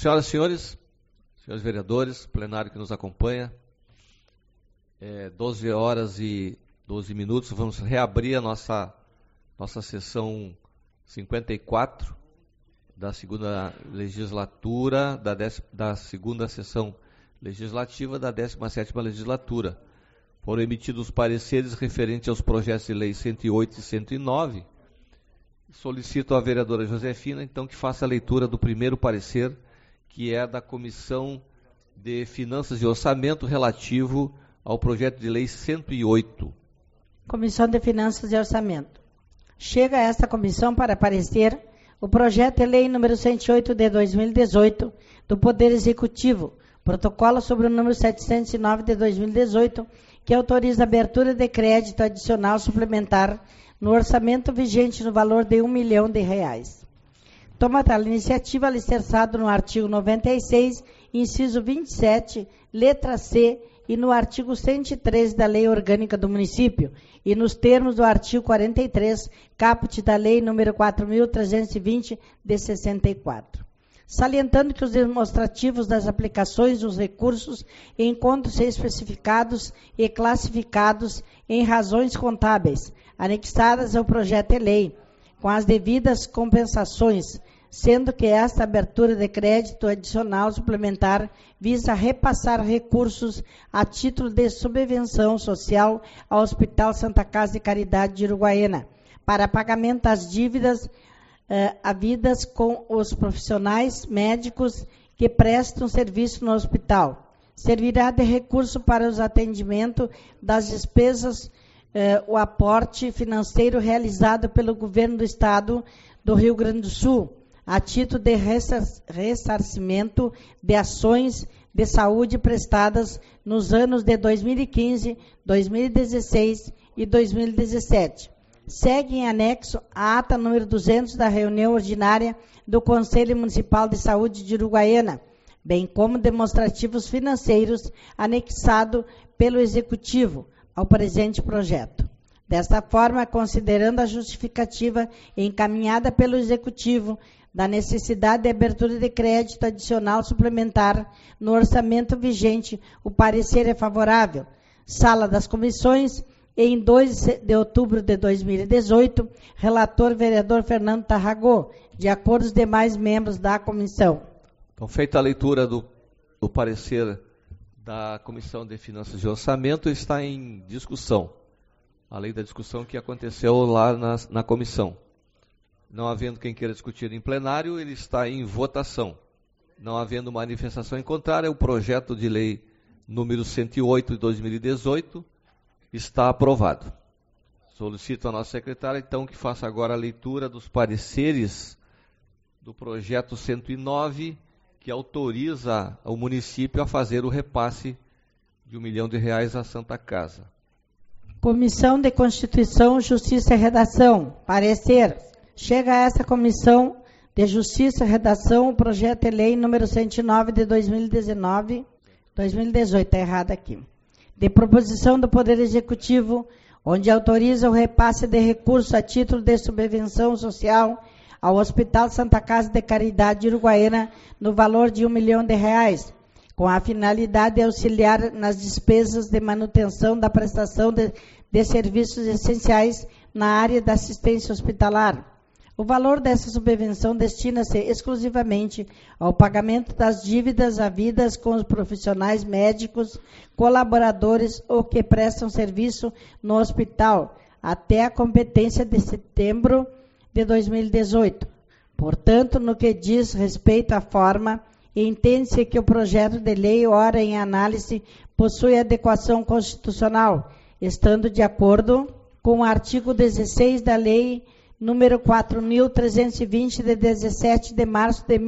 Senhoras e senhores vereadores, plenário que nos acompanha, 12 horas e 12 minutos, vamos reabrir a nossa sessão 54 da segunda legislatura, da segunda sessão legislativa da 17ª legislatura. Foram emitidos pareceres referentes aos projetos de lei 108 e 109. Solicito à vereadora Josefina, então, que faça a leitura do primeiro parecer, que é da Comissão de Finanças e Orçamento relativo ao projeto de lei 108. Comissão de Finanças e Orçamento. Chega a esta comissão para parecer o projeto de lei número 108 de 2018 do Poder Executivo, protocolo sobre o número 709 de 2018, que autoriza a abertura de crédito adicional suplementar no orçamento vigente no valor de R$ 1 milhão. Toma tal iniciativa alicerçado no artigo 96, inciso 27, letra C, e no artigo 113 da Lei Orgânica do Município, e nos termos do artigo 43, caput da Lei número 4.320, de 64. Salientando que os demonstrativos das aplicações dos recursos encontram-se especificados e classificados em razões contábeis, anexadas ao projeto de lei, com as devidas compensações, sendo que esta abertura de crédito adicional suplementar visa repassar recursos a título de subvenção social ao Hospital Santa Casa de Caridade de Uruguaiana, para pagamento das dívidas havidas com os profissionais médicos que prestam serviço no hospital. Servirá de recurso para os atendimentos das despesas, o aporte financeiro realizado pelo Governo do Estado do Rio Grande do Sul, a título de ressarcimento de ações de saúde prestadas nos anos de 2015, 2016 e 2017. Segue em anexo a ata número 200 da reunião ordinária do Conselho Municipal de Saúde de Uruguaiana, bem como demonstrativos financeiros anexado pelo Executivo ao presente projeto. Desta forma, considerando a justificativa encaminhada pelo Executivo da necessidade de abertura de crédito adicional suplementar no orçamento vigente, o parecer é favorável. Sala das Comissões, em 2 de outubro de 2018, relator vereador Fernando Tarragó, de acordo com os demais membros da comissão. Então, feita a leitura do parecer da Comissão de Finanças e Orçamento, está em discussão. Além da discussão que aconteceu lá na comissão. Não havendo quem queira discutir em plenário, ele está em votação. Não havendo manifestação em contrário, o projeto de lei número 108 de 2018 está aprovado. Solicito à nossa secretária, então, que faça agora a leitura dos pareceres do projeto 109, que autoriza o município a fazer o repasse de R$ 1 milhão à Santa Casa. Comissão de Constituição, Justiça e Redação. Parecer. Chega a essa Comissão de Justiça e Redação o projeto de lei número 109 de 2018, está errado aqui, de proposição do Poder Executivo, onde autoriza o repasse de recursos a título de subvenção social ao Hospital Santa Casa de Caridade de Uruguaiana no valor de R$ 1 milhão, com a finalidade de auxiliar nas despesas de manutenção da prestação de serviços essenciais na área da assistência hospitalar. O valor dessa subvenção destina-se exclusivamente ao pagamento das dívidas havidas com os profissionais médicos, colaboradores ou que prestam serviço no hospital, até a competência de setembro de 2018. Portanto, no que diz respeito à forma, entende-se que o projeto de lei, ora em análise, possui adequação constitucional, estando de acordo com o artigo 16 da Lei número 4.320, de 17 de março de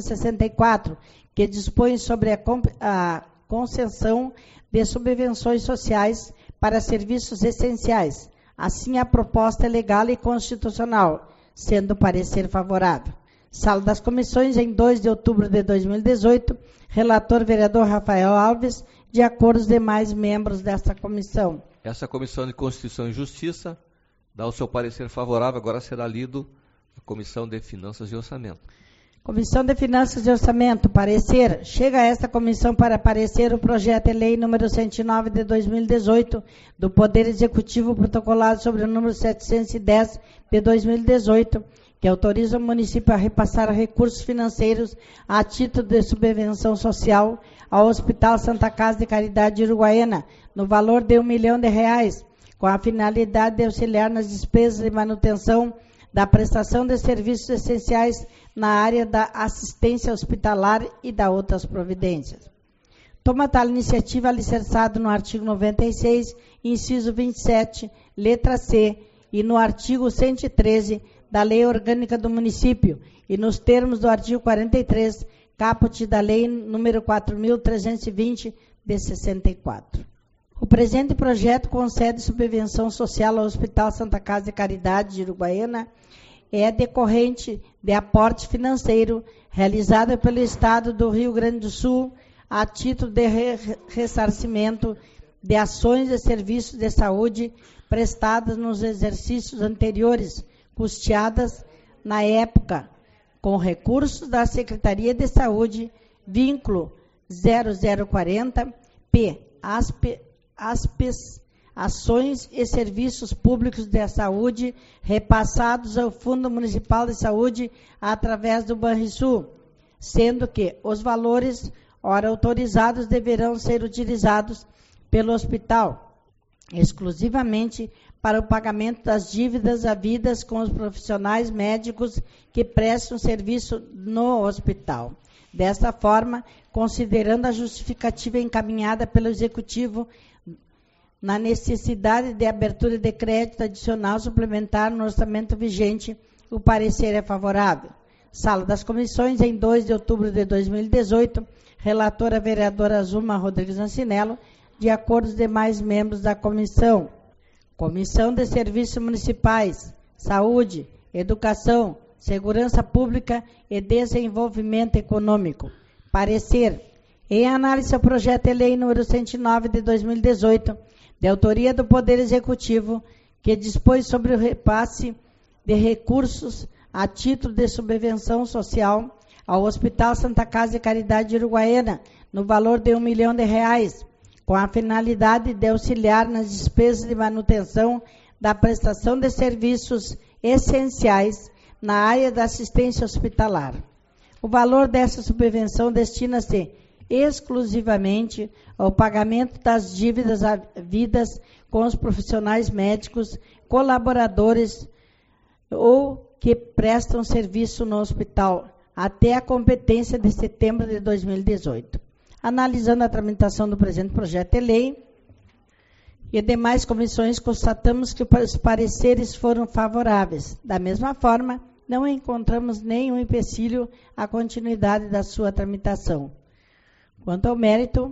1964, que dispõe sobre a concessão de subvenções sociais para serviços essenciais. Assim, a proposta é legal e constitucional, sendo parecer favorável. Sala das Comissões, em 2 de outubro de 2018, relator vereador Rafael Alves, de acordo com os demais membros desta comissão. Essa Comissão de Constituição e Justiça dá o seu parecer favorável, agora será lido a Comissão de Finanças e Orçamento. Comissão de Finanças e Orçamento, parecer. Chega a esta comissão para parecer o projeto de lei número 109 de 2018 do Poder Executivo protocolado sobre o número 710 de 2018, que autoriza o município a repassar recursos financeiros a título de subvenção social ao Hospital Santa Casa de Caridade de Uruguaiana, no valor de R$1 milhão, com a finalidade de auxiliar nas despesas de manutenção da prestação de serviços essenciais na área da assistência hospitalar e da outras providências. Toma tal iniciativa alicerçado no artigo 96, inciso 27, letra C, e no artigo 113 da Lei Orgânica do Município e nos termos do artigo 43, caput da Lei número 4.320, de 64. O presente projeto concede subvenção social ao Hospital Santa Casa de Caridade de Uruguaiana é decorrente de aporte financeiro realizado pelo Estado do Rio Grande do Sul a título de ressarcimento de ações e serviços de saúde prestadas nos exercícios anteriores, custeadas na época com recursos da Secretaria de Saúde, vínculo 0040, P. Aspes, ações e serviços públicos de saúde repassados ao Fundo Municipal de Saúde através do Banrisul, sendo que os valores, ora autorizados, deverão ser utilizados pelo hospital exclusivamente para o pagamento das dívidas havidas com os profissionais médicos que prestam serviço no hospital. Desta forma, considerando a justificativa encaminhada pelo Executivo na necessidade de abertura de crédito adicional suplementar no orçamento vigente, o parecer é favorável. Sala das Comissões, em 2 de outubro de 2018, relatora vereadora Zuma Rodrigues Ancinello, de acordo com os demais membros da comissão. Comissão de Serviços Municipais, Saúde, Educação, Segurança Pública e Desenvolvimento Econômico. Parecer. Em análise ao projeto de lei número 109 de 2018, de autoria do Poder Executivo, que dispõe sobre o repasse de recursos a título de subvenção social ao Hospital Santa Casa de Caridade de Uruguaiana, no valor de R$1 milhão, com a finalidade de auxiliar nas despesas de manutenção da prestação de serviços essenciais na área da assistência hospitalar. O valor dessa subvenção destina-se exclusivamente ao pagamento das dívidas havidas com os profissionais médicos, colaboradores ou que prestam serviço no hospital, até a competência de setembro de 2018. Analisando a tramitação do presente projeto de lei e demais comissões, constatamos que os pareceres foram favoráveis. Da mesma forma, não encontramos nenhum empecilho à continuidade da sua tramitação. Quanto ao mérito,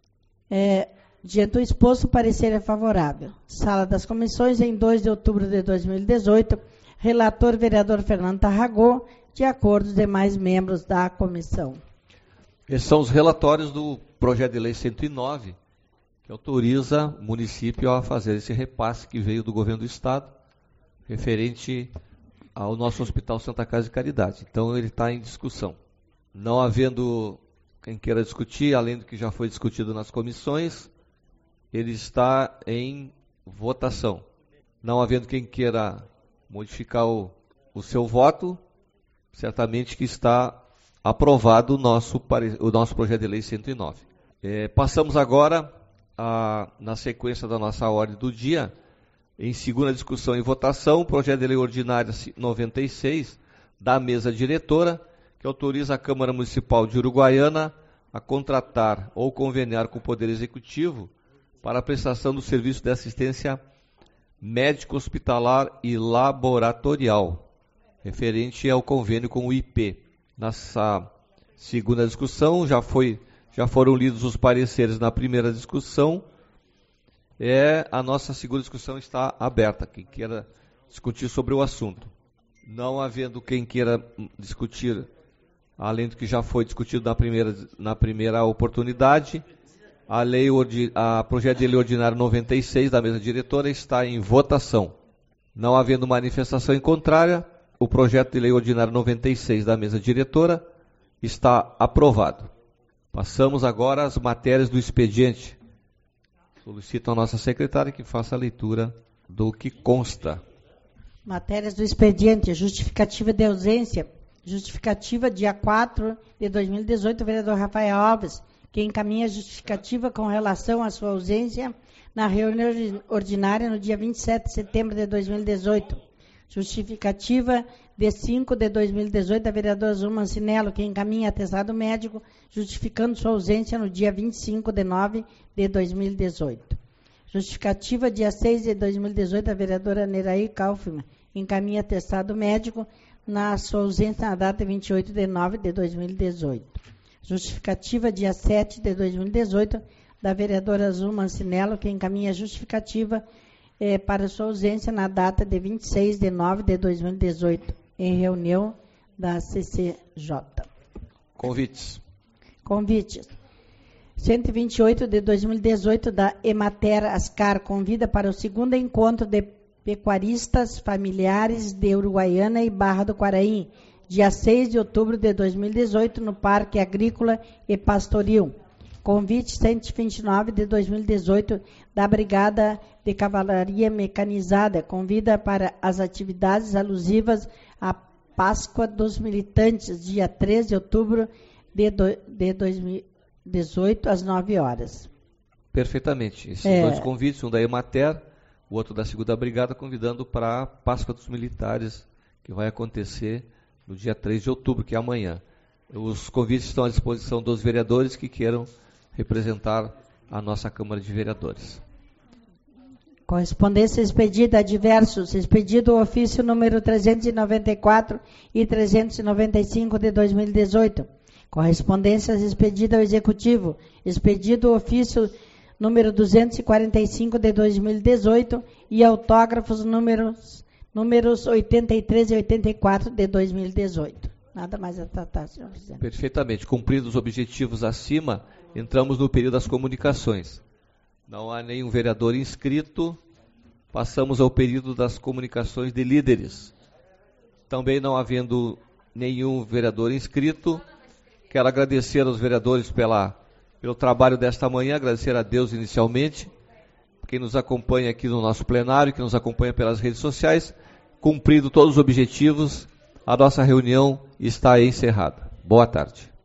diante do exposto, o parecer é favorável. Sala das Comissões, em 2 de outubro de 2018, relator vereador Fernando Tarragó, de acordo com os demais membros da comissão. Esses são os relatórios do projeto de lei 109, que autoriza o município a fazer esse repasse que veio do governo do Estado, referente ao nosso Hospital Santa Casa de Caridade. Então, ele está em discussão. Não havendo quem queira discutir, além do que já foi discutido nas comissões, ele está em votação. Não havendo quem queira modificar o seu voto, certamente que está aprovado o nosso projeto de lei 109. Passamos agora, na sequência da nossa ordem do dia, em segunda discussão e votação, o projeto de lei ordinária 96 da mesa diretora, que autoriza a Câmara Municipal de Uruguaiana a contratar ou conveniar com o Poder Executivo para a prestação do serviço de assistência médico-hospitalar e laboratorial, referente ao convênio com o IP. Nessa segunda discussão, já foram lidos os pareceres na primeira discussão. A nossa segunda discussão está aberta, quem queira discutir sobre o assunto. Não havendo quem queira discutir, além do que já foi discutido na primeira oportunidade, a projeto de lei ordinário 96 da mesa diretora está em votação. Não havendo manifestação em contrária, O projeto de lei ordinário 96 da mesa diretora está aprovado. Passamos agora às matérias do expediente. Solicito a nossa secretária que faça a leitura do que consta. Matérias do expediente, justificativa de ausência. Justificativa dia 4 de 2018, o vereador Rafael Alves, que encaminha justificativa com relação à sua ausência na reunião ordinária no dia 27 de setembro de 2018. Justificativa de 5 de 2018 da vereadora Zuma Mancinello, que encaminha atestado médico, justificando sua ausência no dia 25 de 9 de 2018. Justificativa dia 6 de 2018 da vereadora Neraí Kaufmann, encaminha atestado médico na sua ausência na data 28 de 9 de 2018. Justificativa dia 7 de 2018 da vereadora Zuma Mancinello, que encaminha justificativa para sua ausência na data de 26 de 9 de 2018, em reunião da CCJ. Convites. 128 de 2018 da Emater Ascar convida para o segundo encontro de pecuaristas familiares de Uruguaiana e Barra do Quaraí, dia 6 de outubro de 2018, no Parque Agrícola e Pastoril. Convite 129 de 2018 da Brigada de Cavalaria Mecanizada, convida para as atividades alusivas à Páscoa dos Militantes, dia 3 de outubro de 2018, às 9 horas. Perfeitamente. Esses dois convites, um da Emater, o outro da 2ª Brigada, convidando para a Páscoa dos Militares, que vai acontecer no dia 3 de outubro, que é amanhã. Os convites estão à disposição dos vereadores que queiram representar a nossa Câmara de Vereadores. Correspondência expedida a diversos, expedido o ofício número 394 e 395 de 2018. Correspondências expedida ao Executivo, expedido o ofício número 245 de 2018 e autógrafos números 83 e 84 de 2018. Nada mais a tratar, senhor presidente. Perfeitamente. Cumpridos os objetivos acima, entramos no período das comunicações. Não há nenhum vereador inscrito, passamos ao período das comunicações de líderes. Também não havendo nenhum vereador inscrito, quero agradecer aos vereadores pelo trabalho desta manhã, agradecer a Deus inicialmente, quem nos acompanha aqui no nosso plenário, que nos acompanha pelas redes sociais. Cumprido todos os objetivos, a nossa reunião está encerrada. Boa tarde.